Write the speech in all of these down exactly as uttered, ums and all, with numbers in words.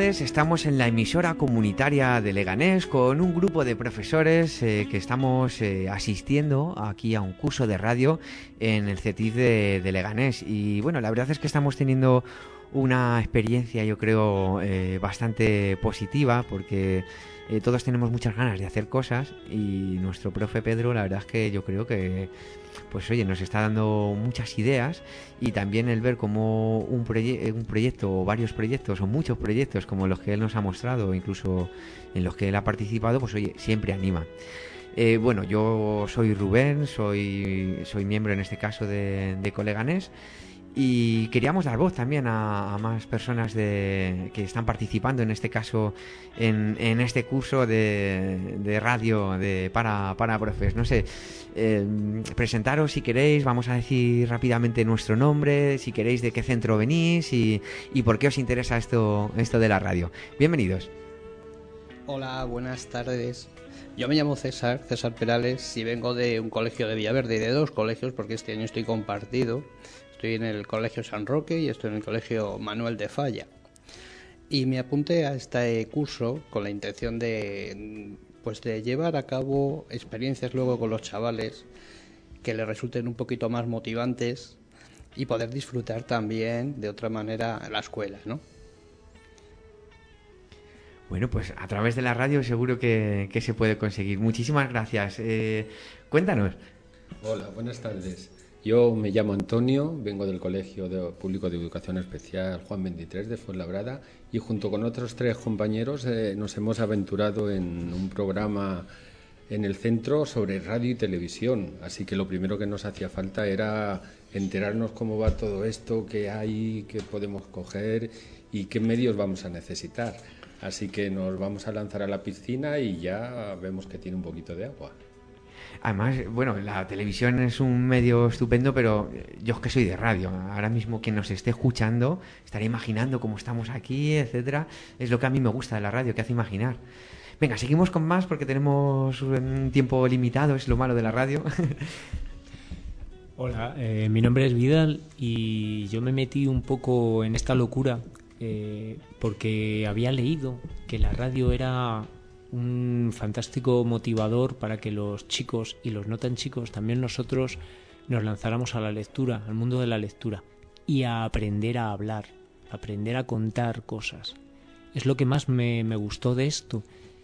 tardes. Estamos en la emisora comunitaria de Leganés con un grupo de profesores eh, que estamos eh, asistiendo aquí a un curso de radio en el CETIF de, de Leganés. Y bueno, la verdad es que estamos teniendo una experiencia, yo creo, eh, bastante positiva, porque eh, todos tenemos muchas ganas de hacer cosas y nuestro profe Pedro, la verdad es que yo creo que, pues oye, nos está dando muchas ideas, y también el ver cómo un, proye- un proyecto o varios proyectos o muchos proyectos como los que él nos ha mostrado, incluso en los que él ha participado, pues oye, siempre anima. Eh, bueno, yo soy Rubén, soy, soy miembro en este caso de, de Coleganés, y queríamos dar voz también a, a más personas de, que están participando en este caso en, en este curso de, de radio de, para, para profes. No sé, eh, presentaros si queréis, vamos a decir rápidamente nuestro nombre, si queréis de qué centro venís y, y por qué os interesa esto, esto de la radio. Bienvenidos. Hola, buenas tardes. Yo me llamo César, César Perales, y vengo de un colegio de Villaverde, de dos colegios, porque este año estoy compartido. Estoy en el Colegio San Roque y estoy en el Colegio Manuel de Falla. Y me apunté a este curso con la intención de, pues de llevar a cabo experiencias luego con los chavales que les resulten un poquito más motivantes y poder disfrutar también de otra manera la escuela, ¿no? Bueno, pues a través de la radio seguro que, que se puede conseguir. Muchísimas gracias. Eh, cuéntanos. Hola, buenas tardes. Yo me llamo Antonio, vengo del Colegio de Público de Educación Especial Juan veintitrés de Fuenlabrada, y junto con otros tres compañeros eh, nos hemos aventurado en un programa en el centro sobre radio y televisión. Así que lo primero que nos hacía falta era enterarnos cómo va todo esto, qué hay, qué podemos coger y qué medios vamos a necesitar. Así que nos vamos a lanzar a la piscina y ya vemos que tiene un poquito de agua. Además, bueno, la televisión es un medio estupendo, pero yo es que soy de radio. Ahora mismo quien nos esté escuchando estará imaginando cómo estamos aquí, etcétera. Es lo que a mí me gusta de la radio, que hace imaginar. Venga, seguimos con más porque tenemos un tiempo limitado, es lo malo de la radio. Hola, eh, mi nombre es Vidal y yo me metí un poco en esta locura eh, porque había leído que la radio era un fantástico motivador para que los chicos y los no tan chicos, también nosotros, nos lanzáramos a la lectura, al mundo de la lectura y a aprender a hablar, a aprender a contar cosas. Es lo que más me, me gustó de esto,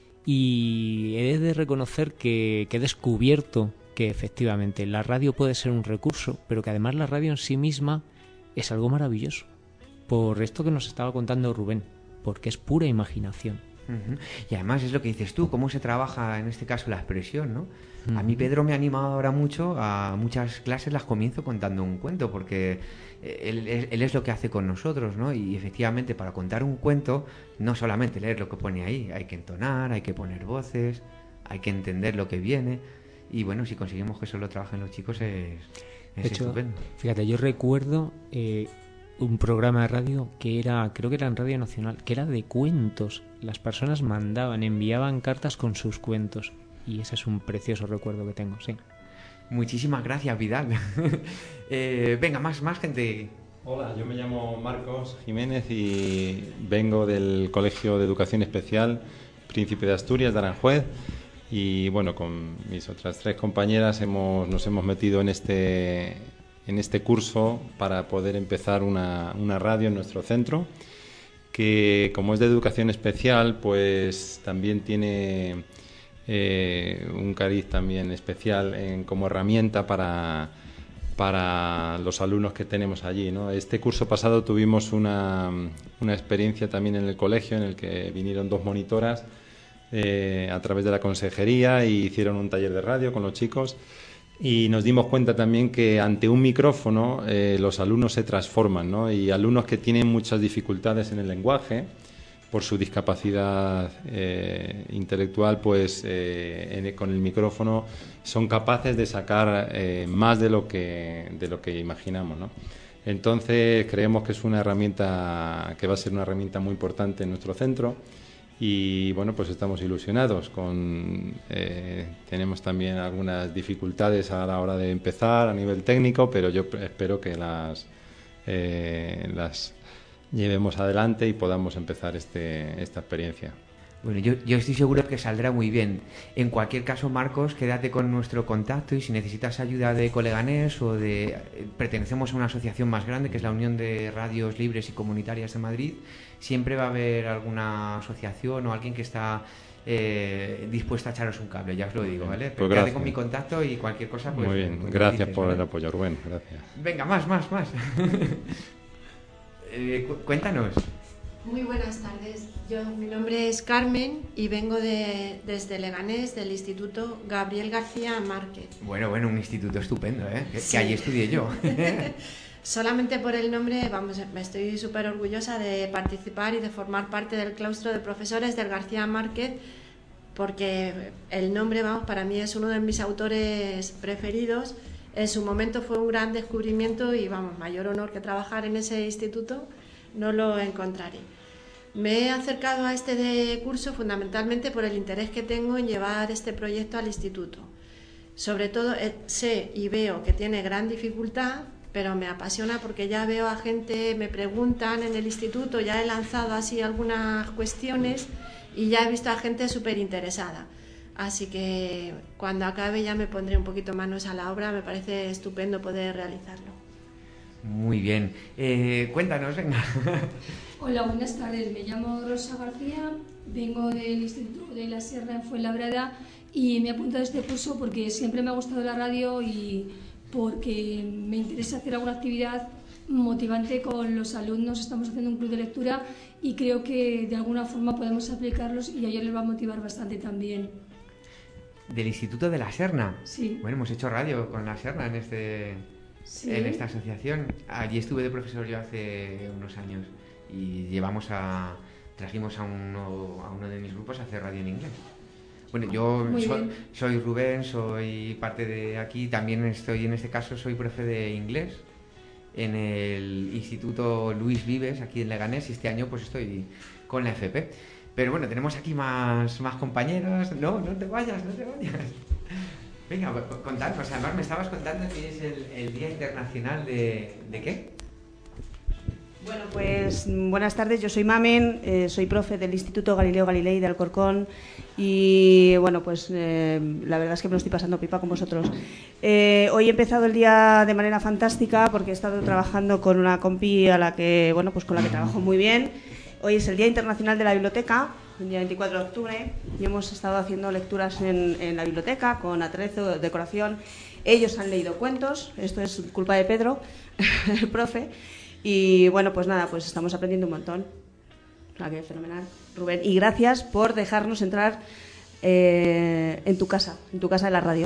y he de reconocer que, que he descubierto que efectivamente la radio puede ser un recurso, pero que además la radio en sí misma es algo maravilloso, por esto que nos estaba contando Rubén, porque es pura imaginación. Uh-huh. Y además es lo que dices tú, cómo se trabaja en este caso la expresión, ¿no? Uh-huh. A mí Pedro me ha animado ahora mucho, a muchas clases las comienzo contando un cuento, porque él, él, él es lo que hace con nosotros, ¿no? Y efectivamente para contar un cuento no solamente leer lo que pone ahí, hay que entonar, hay que poner voces, hay que entender lo que viene, y bueno, si conseguimos que eso lo trabajen los chicos es, es de hecho, estupendo. Fíjate, yo recuerdo eh, un programa de radio que era, creo que era en Radio Nacional, que era de cuentos. Las personas mandaban, enviaban cartas con sus cuentos, y ese es un precioso recuerdo que tengo, sí. Muchísimas gracias, Vidal. eh, venga, más, más gente. Hola, yo me llamo Marcos Jiménez y vengo del Colegio de Educación Especial Príncipe de Asturias de Aranjuez, y bueno, con mis otras tres compañeras hemos, nos hemos metido en este, en este curso para poder empezar una, una radio en nuestro centro, que como es de educación especial, pues también tiene eh, un cariz también especial en, como herramienta para, para los alumnos que tenemos allí, ¿no? Este curso pasado tuvimos una, una experiencia también en el colegio, en el que vinieron dos monitoras eh, a través de la consejería y hicieron un taller de radio con los chicos. Y nos dimos cuenta también que ante un micrófono eh, los alumnos se transforman, ¿no? Y alumnos que tienen muchas dificultades en el lenguaje por su discapacidad eh, intelectual, pues eh, en, con el micrófono son capaces de sacar eh, más de lo que de lo que imaginamos, ¿no? Entonces creemos que es una herramienta que va a ser una herramienta muy importante en nuestro centro. Y bueno, pues estamos ilusionados con eh, tenemos también algunas dificultades a la hora de empezar a nivel técnico, pero yo espero que las eh, las llevemos adelante y podamos empezar este, esta experiencia. Bueno, yo, yo estoy seguro que saldrá muy bien. En cualquier caso, Marcos, quédate con nuestro contacto y si necesitas ayuda de Coleganés o de... Pertenecemos a una asociación más grande que es la Unión de Radios Libres y Comunitarias de Madrid. Siempre va a haber alguna asociación o alguien que está eh, dispuesta a echaros un cable, ya os lo digo, ¿vale? Pues quédate gracias. con mi contacto y cualquier cosa, pues... Muy bien, pues gracias dices, por ¿vale? el apoyo, Rubén, gracias. Venga, más, más, más. eh, cu- cuéntanos. Muy buenas tardes. Yo, mi nombre es Carmen y vengo de, desde Leganés, del Instituto Gabriel García Márquez. Bueno, bueno, un instituto estupendo, ¿eh? Que, Sí. que allí estudié yo. Solamente por el nombre, vamos, me estoy súper orgullosa de participar y de formar parte del claustro de profesores del García Márquez, porque el nombre, vamos, para mí es uno de mis autores preferidos. En su momento fue un gran descubrimiento y, vamos, mayor honor que trabajar en ese instituto no lo encontraré. Me he acercado a este de curso fundamentalmente por el interés que tengo en llevar este proyecto al instituto. Sobre todo eh, sé y veo que tiene gran dificultad, pero me apasiona porque ya veo a gente, me preguntan en el instituto, ya he lanzado así algunas cuestiones y ya he visto a gente súper interesada. Así que cuando acabe ya me pondré un poquito manos a la obra, me parece estupendo poder realizarlo. Muy bien. Eh, cuéntanos, venga. Hola, buenas tardes. Me llamo Rosa García, vengo del Instituto de la Sierra en Fuenlabrada y me he apuntado a este curso porque siempre me ha gustado la radio y porque me interesa hacer alguna actividad motivante con los alumnos. Estamos haciendo un club de lectura y creo que de alguna forma podemos aplicarlos y a ellos les va a motivar bastante también. Del Instituto de la Serna. Sí. Bueno, hemos hecho radio con la Serna en este Sí. en esta asociación. Allí estuve de profesor yo hace unos años y llevamos a trajimos a uno a uno de mis grupos a hacer radio en inglés. Bueno, yo Muy so- bien. soy Rubén, soy parte de aquí, también estoy en este caso soy profe de inglés en el Instituto Luis Vives aquí en Leganés y este año pues estoy con la F P. Pero bueno, tenemos aquí más, más compañeras. No, no te vayas, no te vayas. Venga, contadnos. Además me estabas contando que es el, el Día Internacional de... ¿De qué? Bueno, pues buenas tardes, yo soy Mamen, eh, soy profe del Instituto Galileo Galilei de Alcorcón y bueno, pues eh, la verdad es que me lo estoy pasando pipa con vosotros. Eh, hoy he empezado el día de manera fantástica porque he estado trabajando con una compi a la que, bueno, pues con la que trabajo muy bien. Hoy es el Día Internacional de la Biblioteca, el día veinticuatro de octubre, y hemos estado haciendo lecturas en, en la biblioteca con atrezo, decoración. Ellos han leído cuentos, esto es culpa de Pedro, el profe. Y bueno, pues nada, pues estamos aprendiendo un montón. O sea, que fenomenal, Rubén. Y gracias por dejarnos entrar eh, en tu casa, en tu casa de la radio.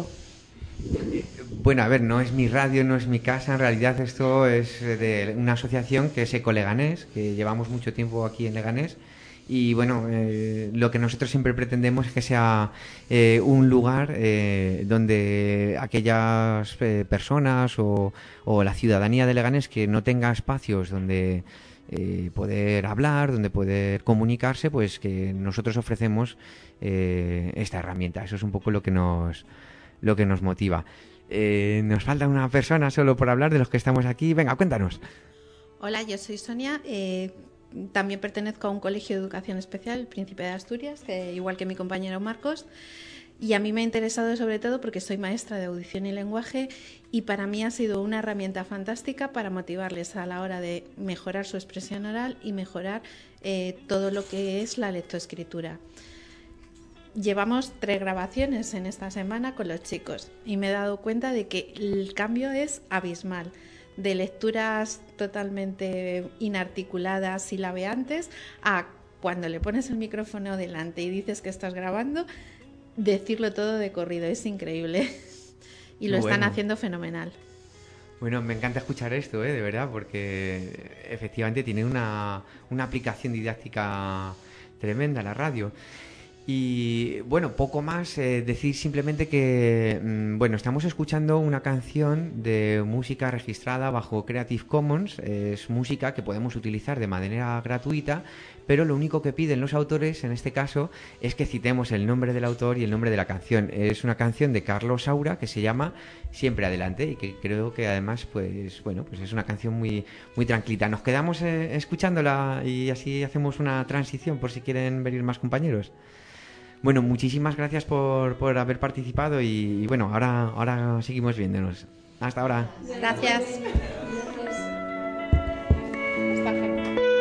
Bueno, a ver, no es mi radio, no es mi casa. En realidad esto es de una asociación que es Ecoleganés, que llevamos mucho tiempo aquí en Leganés. Y bueno, eh, lo que nosotros siempre pretendemos es que sea eh, un lugar eh, donde aquellas eh, personas o, o la ciudadanía de Leganés que no tenga espacios donde eh, poder hablar, donde poder comunicarse, pues que nosotros ofrecemos eh, esta herramienta. Eso es un poco lo que nos, lo que nos motiva. Eh, nos falta una persona solo por hablar de los que estamos aquí. Venga, cuéntanos. Hola, yo soy Sonia. Eh... También pertenezco a un colegio de educación especial, el Príncipe de Asturias, que, igual que mi compañero Marcos, y a mí me ha interesado sobre todo porque soy maestra de audición y lenguaje y para mí ha sido una herramienta fantástica para motivarles a la hora de mejorar su expresión oral y mejorar eh, todo lo que es la lectoescritura. Llevamos tres grabaciones en esta semana con los chicos y me he dado cuenta de que el cambio es abismal. De lecturas totalmente inarticuladas, silabeantes, a cuando le pones el micrófono delante y dices que estás grabando, decirlo todo de corrido, es increíble. Y lo Bueno. están haciendo fenomenal. Bueno, me encanta escuchar esto, ¿eh? De verdad, porque efectivamente tiene una, una aplicación didáctica tremenda la radio. Y bueno, poco más, eh, decir simplemente que, mmm, bueno, estamos escuchando una canción de música registrada bajo Creative Commons. Es música que podemos utilizar de manera gratuita, pero lo único que piden los autores, en este caso, es que citemos el nombre del autor y el nombre de la canción. Es una canción de Carlos Saura que se llama Siempre Adelante y que creo que además, pues bueno, pues es una canción muy, muy tranquilita. Nos quedamos eh, escuchándola y así hacemos una transición por si quieren venir más compañeros. Bueno, muchísimas gracias por, por haber participado y, y bueno, ahora, ahora seguimos viéndonos. Hasta ahora. Gracias. Está genial.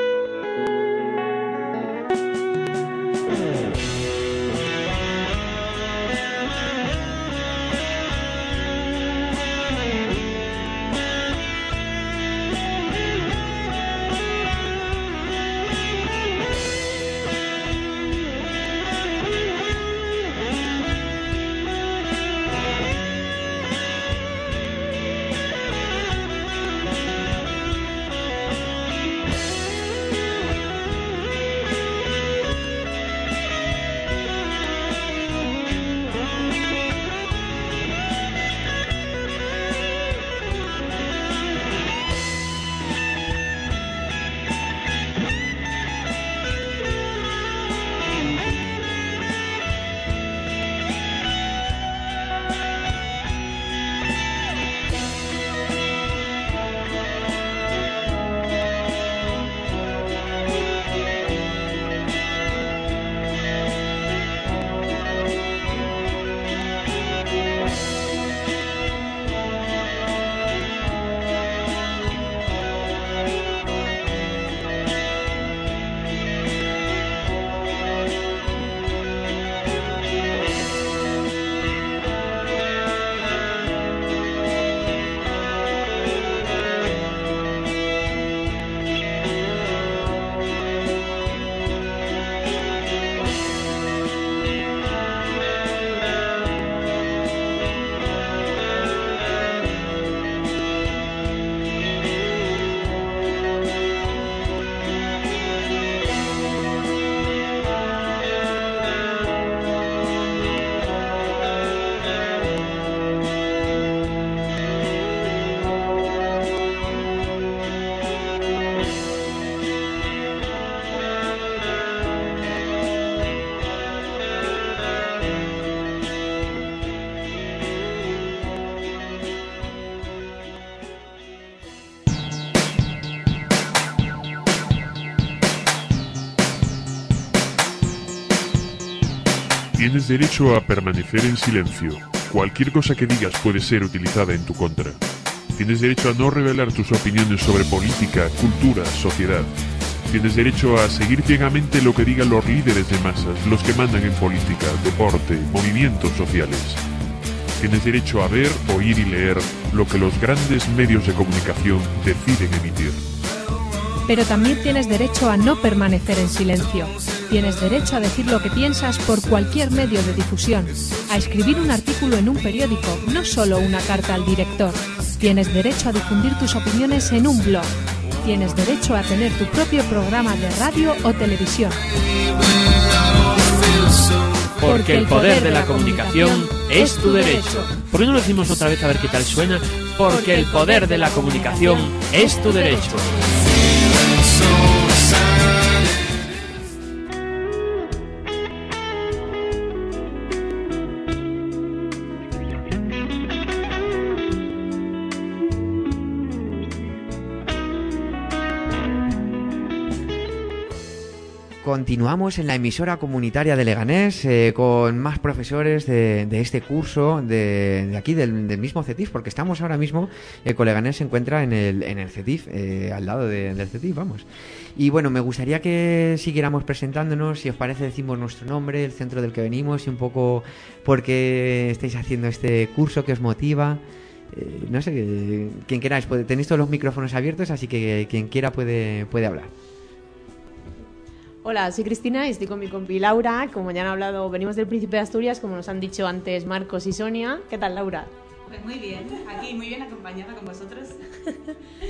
Tienes derecho a permanecer en silencio. Cualquier cosa que digas puede ser utilizada en tu contra. Tienes derecho a no revelar tus opiniones sobre política, cultura, sociedad. Tienes derecho a seguir ciegamente lo que digan los líderes de masas, los que mandan en política, deporte, movimientos sociales. Tienes derecho a ver, oír y leer lo que los grandes medios de comunicación deciden emitir. Pero también tienes derecho a no permanecer en silencio. Tienes derecho a decir lo que piensas por cualquier medio de difusión, a escribir un artículo en un periódico, no solo una carta al director. Tienes derecho a difundir tus opiniones en un blog. Tienes derecho a tener tu propio programa de radio o televisión. Porque el poder de la comunicación es tu derecho. ¿Por qué no lo decimos otra vez a ver qué tal suena? Porque el poder de la comunicación es tu derecho. Continuamos en la emisora comunitaria de Leganés eh, con más profesores de, de este curso de, de aquí, del, del mismo CETIF, porque estamos ahora mismo, Ecoleganés se encuentra en el, en el CETIF, eh, al lado de, del CETIF, vamos. Y bueno, me gustaría que siguiéramos presentándonos, si os parece decimos nuestro nombre, el centro del que venimos y un poco por qué estáis haciendo este curso, qué os motiva. Eh, no sé, quien queráis, tenéis todos los micrófonos abiertos, así que quien quiera puede, puede hablar. Hola, soy Cristina y estoy con mi compi Laura. Como ya han hablado, venimos del Príncipe de Asturias, como nos han dicho antes Marcos y Sonia. ¿Qué tal, Laura? Pues muy bien, aquí muy bien acompañada con vosotros.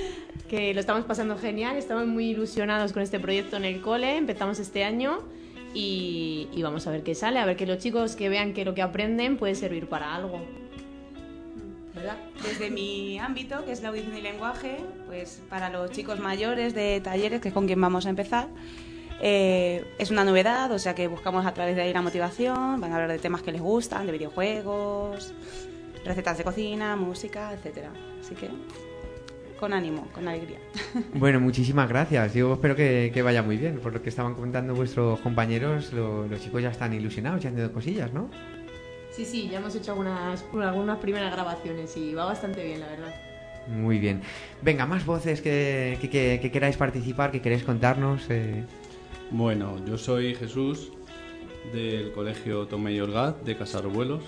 Que lo estamos pasando genial, estamos muy ilusionados con este proyecto en el cole, empezamos este año y, y vamos a ver qué sale, a ver que los chicos que vean que lo que aprenden puede servir para algo. ¿Verdad? Desde mi ámbito, que es la audición y lenguaje, pues para los chicos mayores de talleres, que es con quien vamos a empezar, eh, es una novedad, o sea que buscamos a través de ahí la motivación, van a hablar de temas que les gustan, de videojuegos, recetas de cocina, música, etcétera. Así que con ánimo, con alegría. Bueno, muchísimas gracias. Yo espero que, que vaya muy bien. Por lo que estaban comentando vuestros compañeros, lo, los chicos ya están ilusionados y haciendo cosillas, ¿no? Sí, sí, ya hemos hecho algunas, algunas primeras grabaciones y va bastante bien, la verdad. Muy bien. Venga, más voces que, que, que, que queráis participar, que queréis contarnos. Eh... Bueno, yo soy Jesús, del Colegio Tomé y Orgaz, de Casarruelos.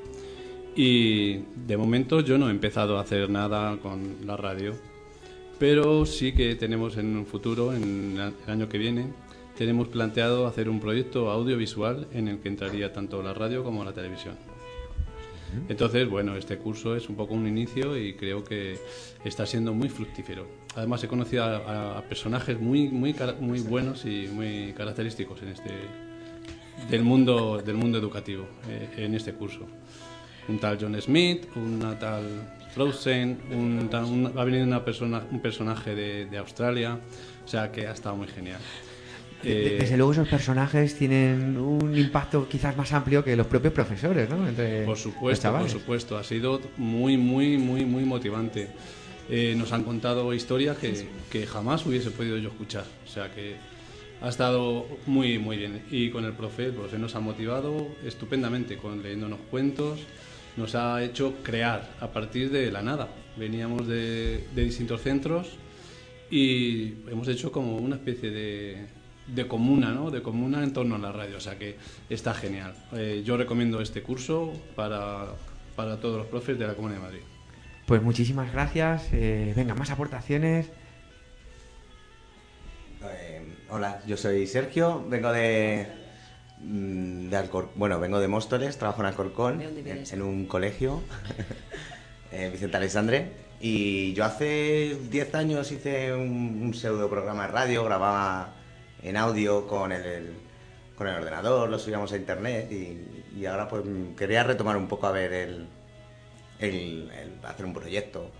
Y de momento yo no he empezado a hacer nada con la radio, pero sí que tenemos en un futuro, en el año que viene, tenemos planteado hacer un proyecto audiovisual en el que entraría tanto la radio como la televisión. Entonces, bueno, este curso es un poco un inicio y creo que está siendo muy fructífero. Además, he conocido a, a personajes muy, muy, muy buenos y muy característicos en este, del mundo, del mundo educativo eh, en este curso. Un tal John Smith, una tal Frozen, un, un, va a venir una persona, un personaje de, de Australia, o sea que ha estado muy genial. Eh, Desde luego esos personajes tienen un impacto quizás más amplio que los propios profesores, ¿no? Entre por supuesto, por supuesto, ha sido muy, muy, muy, muy motivante. Eh, nos han contado historias que, que jamás hubiese podido yo escuchar, o sea que ha estado muy, muy bien. Y con el profe, el profe nos ha motivado estupendamente, con leyéndonos cuentos, nos ha hecho crear a partir de la nada. Veníamos de, de distintos centros y hemos hecho como una especie de, de comuna, ¿no? De comuna en torno a la radio, o sea que está genial. Eh, yo recomiendo este curso para, para todos los profes de la Comunidad de Madrid. Pues muchísimas gracias. Eh, venga, más aportaciones. Eh, hola, yo soy Sergio, vengo de... de Alcor... bueno, vengo de Móstoles, trabajo en Alcorcón, en, en un colegio, eh, Vicente Alexandre, y yo hace diez años hice un, un pseudo programa de radio, grababa en audio con el, el, con el ordenador, lo subíamos a internet y, y ahora pues quería retomar un poco a ver el, el, el hacer un proyecto.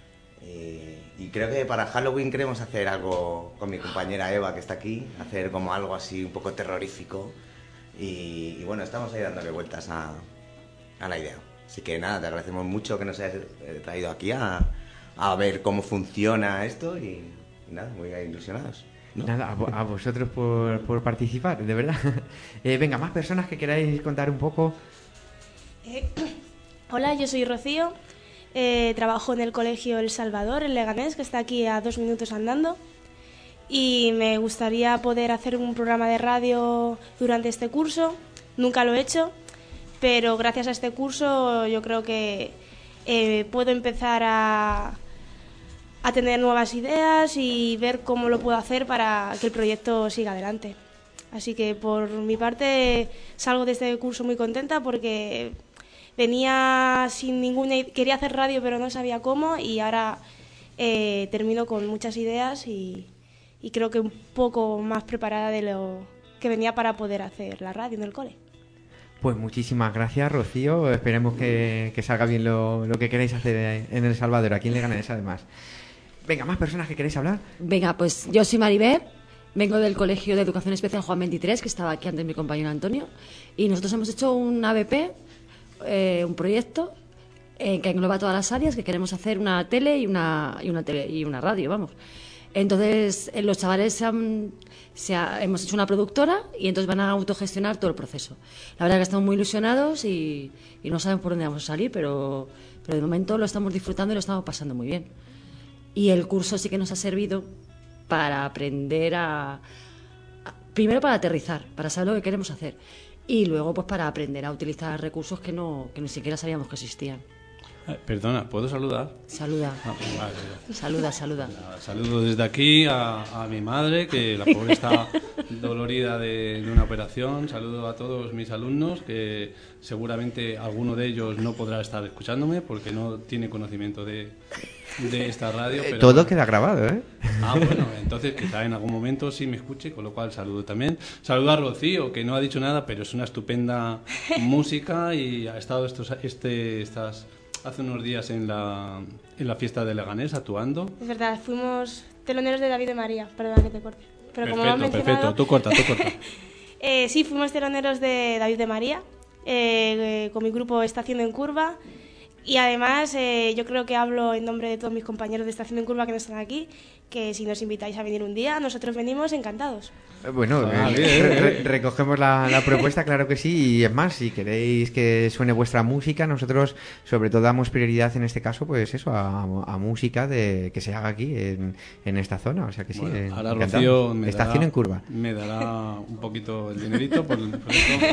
Y, y creo que para Halloween queremos hacer algo con mi compañera Eva, que está aquí, hacer como algo así un poco terrorífico. Y, y bueno, estamos ahí dándole vueltas a, a la idea. Así que nada, te agradecemos mucho que nos hayas traído aquí a, a ver cómo funciona esto y, y nada, muy ilusionados, ¿no? Nada, a, a vosotros por, por participar, de verdad. Eh, venga, más personas que queráis contar un poco. Eh, hola, yo soy Rocío, eh, trabajo en el Colegio El Salvador, en Leganés, que está aquí a dos minutos andando. Y me gustaría poder hacer un programa de radio durante este curso. Nunca lo he hecho, pero gracias a este curso yo creo que eh, puedo empezar a, a tener nuevas ideas y ver cómo lo puedo hacer para que el proyecto siga adelante. Así que por mi parte salgo de este curso muy contenta porque venía sin ninguna... quería hacer radio pero no sabía cómo y ahora eh, termino con muchas ideas y... y creo que un poco más preparada de lo que venía para poder hacer la radio en el cole. Pues muchísimas gracias, Rocío. Esperemos que, que salga bien lo, lo que queréis hacer en El Salvador, aquí en Leganés, además. Venga, ¿más personas que queréis hablar? Venga, pues yo soy Maribel, vengo del Colegio de Educación Especial Juan veintitrés, que estaba aquí antes mi compañero Antonio, y nosotros hemos hecho un A B P, eh, un proyecto eh, que engloba todas las áreas, que queremos hacer una tele y una, y una, tele, y una radio, vamos. Entonces, los chavales se han, se ha, hemos hecho una productora y entonces van a autogestionar todo el proceso. La verdad que estamos muy ilusionados y, y no sabemos por dónde vamos a salir, pero, pero de momento lo estamos disfrutando y lo estamos pasando muy bien. Y el curso sí que nos ha servido para aprender a... a primero para aterrizar, para saber lo que queremos hacer. Y luego pues para aprender a utilizar recursos que, no, que ni siquiera sabíamos que existían. Eh, perdona, ¿puedo saludar? Saluda. Ah, vale, vale. Saluda, saluda. Saludo desde aquí a, a mi madre, que la pobre está dolorida de, de una operación. Saludo a todos mis alumnos, que seguramente alguno de ellos no podrá estar escuchándome porque no tiene conocimiento de, de esta radio. Pero Todo queda grabado, ¿eh? Ah, bueno, entonces quizá en algún momento sí me escuche, con lo cual saludo también. Saludo a Rocío, que no ha dicho nada, pero es una estupenda música y ha estado estos, este, estas, hace unos días en la, en la fiesta de Leganés actuando. Es verdad, fuimos teloneros de David de María, perdona que te corte. Pero Perfecto, como lo han mencionado, perfecto, tú corta, tú corta. eh, sí, fuimos teloneros de David de María, eh, con mi grupo Estación en Curva. Y además, eh, yo creo que hablo en nombre de todos mis compañeros de Estación en Curva que no están aquí, que si nos invitáis a venir un día, nosotros venimos encantados. Bueno, Ah, eh, bien, re- bien. re- recogemos la, la propuesta, claro que sí, y es más, si queréis que suene vuestra música, nosotros sobre todo damos prioridad en este caso, pues eso, a, a música de que se haga aquí en, en esta zona, o sea que sí. Bueno, eh, ahora encantados. Rocío me Estación dará, en Curva. me dará un poquito el dinerito por, por esto.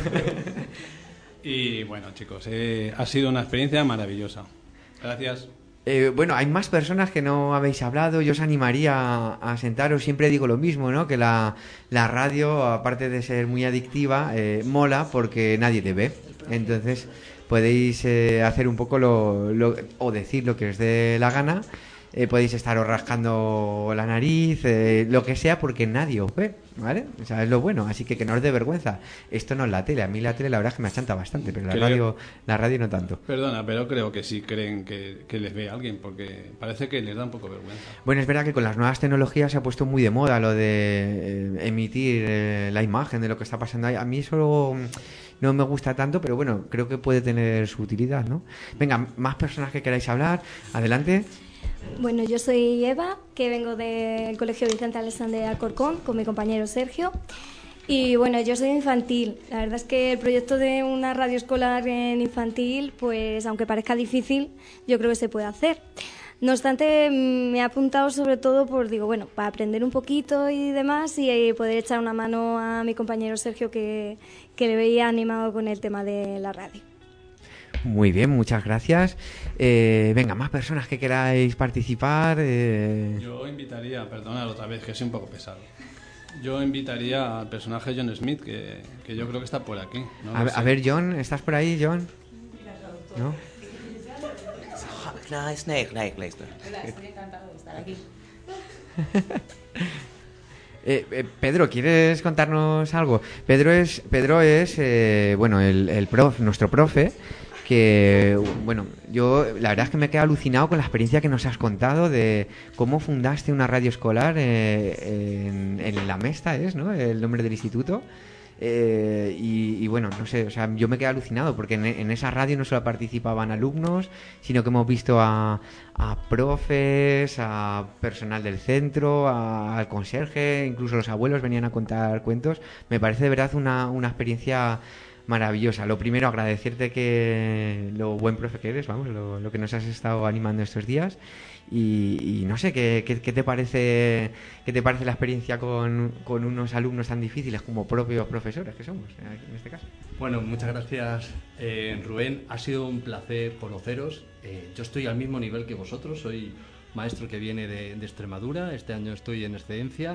Y bueno, chicos, eh, ha sido una experiencia maravillosa. Gracias. Eh, bueno, hay más personas que no habéis hablado. Yo os animaría a, a sentaros. Siempre digo lo mismo, ¿no? Que la, la radio, aparte de ser muy adictiva, eh, mola porque nadie te ve. Entonces podéis eh, hacer un poco lo, lo o decir lo que os dé la gana. Eh, podéis estaros rascando la nariz, eh, lo que sea, porque nadie os ve, ¿vale? O sea, es lo bueno, así que que no os dé vergüenza. Esto no es la tele, a mí la tele la verdad es que me achanta bastante, pero la Creo- radio la radio no tanto. Perdona, pero creo que sí creen que, que les ve alguien, porque parece que les da un poco vergüenza. Bueno, es verdad que con las nuevas tecnologías se ha puesto muy de moda lo de eh, emitir eh, la imagen de lo que está pasando ahí. A mí eso mm, no me gusta tanto, pero bueno, creo que puede tener su utilidad, ¿no? Venga, más personas que queráis hablar, adelante. Bueno, yo soy Eva, que vengo del Colegio Vicente Alexander de Alcorcón con mi compañero Sergio. Y bueno, yo soy infantil. La verdad es que el proyecto de una radio escolar en infantil, pues aunque parezca difícil, yo creo que se puede hacer. No obstante, me he apuntado sobre todo por, digo, bueno, para aprender un poquito y demás y poder echar una mano a mi compañero Sergio que, que le veía animado con el tema de la radio. Muy bien, muchas gracias. Eh, venga, más personas que queráis participar. Eh... Yo invitaría, perdona otra vez que soy un poco pesado. Yo invitaría al personaje John Smith, que, que yo creo que está por aquí. ¿no? A, No sé. a ver, John, ¿estás por ahí, John? ¿No? No, Snake, Snake, Snake. Estoy encantado de estar aquí. Eh, eh, Pedro, ¿quieres contarnos algo? Pedro es, Pedro es eh, bueno, el, el prof, nuestro profe, que, bueno, yo la verdad es que me he quedado alucinado con la experiencia que nos has contado de cómo fundaste una radio escolar eh, en, en la Mesta, ¿es, no? El nombre del instituto. Eh, y, y bueno, no sé, o sea, yo me quedé alucinado porque en, en esa radio no solo participaban alumnos, sino que hemos visto a, a profes, a personal del centro, a- al conserje, incluso los abuelos venían a contar cuentos. Me parece de verdad una, una experiencia maravillosa. Lo primero, agradecerte que lo buen profe que eres, vamos, lo, lo que nos has estado animando estos días. Y, y no sé, ¿qué, qué, qué te parece qué te parece la experiencia con, con unos alumnos tan difíciles como propios profesores que somos, en este caso? Bueno, muchas gracias, eh, Rubén. Ha sido un placer conoceros. Eh, yo estoy al mismo nivel que vosotros. Soy maestro que viene de, de Extremadura. Este año estoy en excedencia.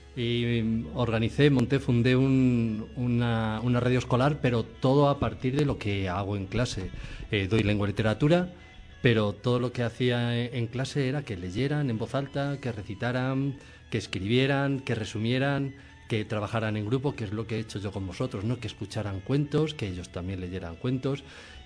Y mm, organicé, monté, fundé un- una, una radio escolar, pero todo a partir de lo que hago en clase. Eh, doy lengua y literatura, pero todo lo que hacía en en clase era que leyeran en voz alta, que recitaran, que escribieran, que resumieran, que trabajaran en grupo, que es lo que he hecho yo con vosotros, ¿no? Que escucharan cuentos, que ellos también leyeran cuentos.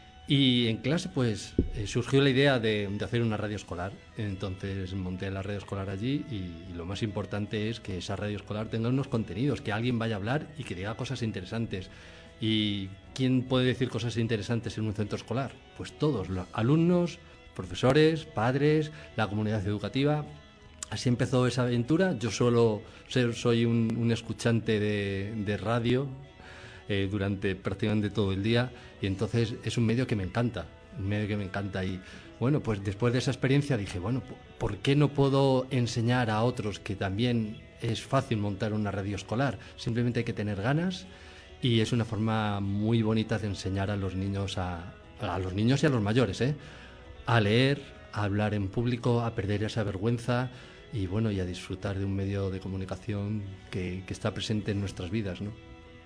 Y en clase, pues, eh, surgió la idea de, de hacer una radio escolar. Entonces monté la radio escolar allí y, y lo más importante es que esa radio escolar tenga unos contenidos, que alguien vaya a hablar y que diga cosas interesantes. ¿Y quién puede decir cosas interesantes en un centro escolar? Pues todos, los alumnos, profesores, padres, la comunidad educativa. Así empezó esa aventura. Yo solo ser, soy un, un escuchante de, de radio eh, durante prácticamente todo el día y entonces es un medio que me encanta, un medio que me encanta y bueno, pues después de esa experiencia dije, bueno, ¿por qué no puedo enseñar a otros que también es fácil montar una radio escolar? Simplemente hay que tener ganas y es una forma muy bonita de enseñar a los niños, a, a los niños y a los mayores, ¿eh? A leer, a hablar en público, a perder esa vergüenza y bueno, y a disfrutar de un medio de comunicación que, que está presente en nuestras vidas, ¿no?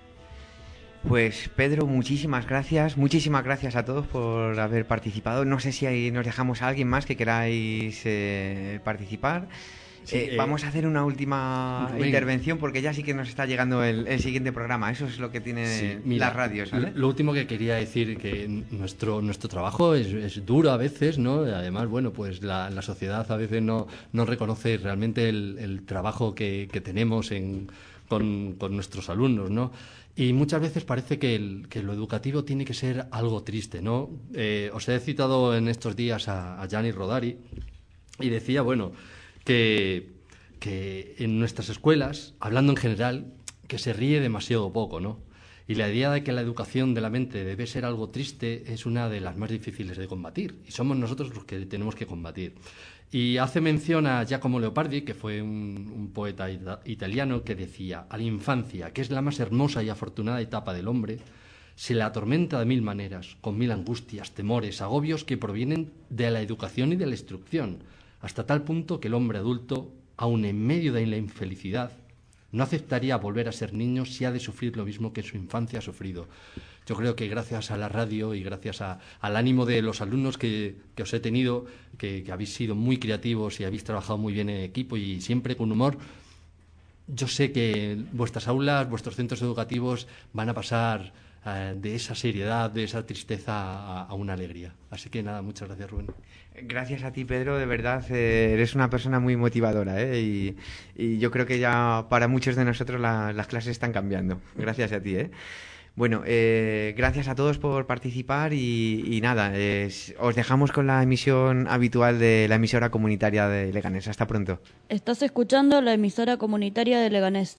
Pues Pedro, muchísimas gracias, muchísimas gracias a todos por haber participado. No sé si ahí nos dejamos a alguien más que queráis eh, participar. Sí, eh, eh, vamos a hacer una última Rubén. intervención porque ya sí que nos está llegando el, el siguiente programa. Eso es lo que tiene sí, mira, las radios, ¿vale? Lo último que quería decir, que nuestro nuestro trabajo es, es duro a veces, ¿no? Además, bueno, pues la, la sociedad a veces no, no reconoce realmente el, el trabajo que, que tenemos en, con, con nuestros alumnos, ¿no? Y muchas veces parece que, el, que lo educativo tiene que ser algo triste, ¿no? Eh, os he citado en estos días a, a Gianni Rodari y decía, bueno, que, que en nuestras escuelas, hablando en general, que se ríe demasiado poco, ¿no? Y la idea de que la educación de la mente debe ser algo triste es una de las más difíciles de combatir, y somos nosotros los que tenemos que combatir. Y hace mención a Giacomo Leopardi, que fue un, un poeta ita- italiano, que decía: a la infancia, que es la más hermosa y afortunada etapa del hombre, se la atormenta de mil maneras, con mil angustias, temores, agobios que provienen de la educación y de la instrucción, hasta tal punto que el hombre adulto, aun en medio de la infelicidad, no aceptaría volver a ser niño si ha de sufrir lo mismo que en su infancia ha sufrido. Yo creo que gracias a la radio y gracias a, al ánimo de los alumnos que, que os he tenido, que, que habéis sido muy creativos y habéis trabajado muy bien en equipo y siempre con humor, yo sé que vuestras aulas, vuestros centros educativos van a pasar eh, de esa seriedad, de esa tristeza a, a una alegría. Así que nada, muchas gracias, Rubén. Gracias a ti, Pedro, de verdad, eh, eres una persona muy motivadora, ¿eh? y, y yo creo que ya para muchos de nosotros la, las clases están cambiando. Gracias a ti, ¿eh? Bueno, eh, gracias a todos por participar y, y nada, eh, os dejamos con la emisión habitual de la emisora comunitaria de Leganés. Hasta pronto. Estás escuchando la emisora comunitaria de Leganés.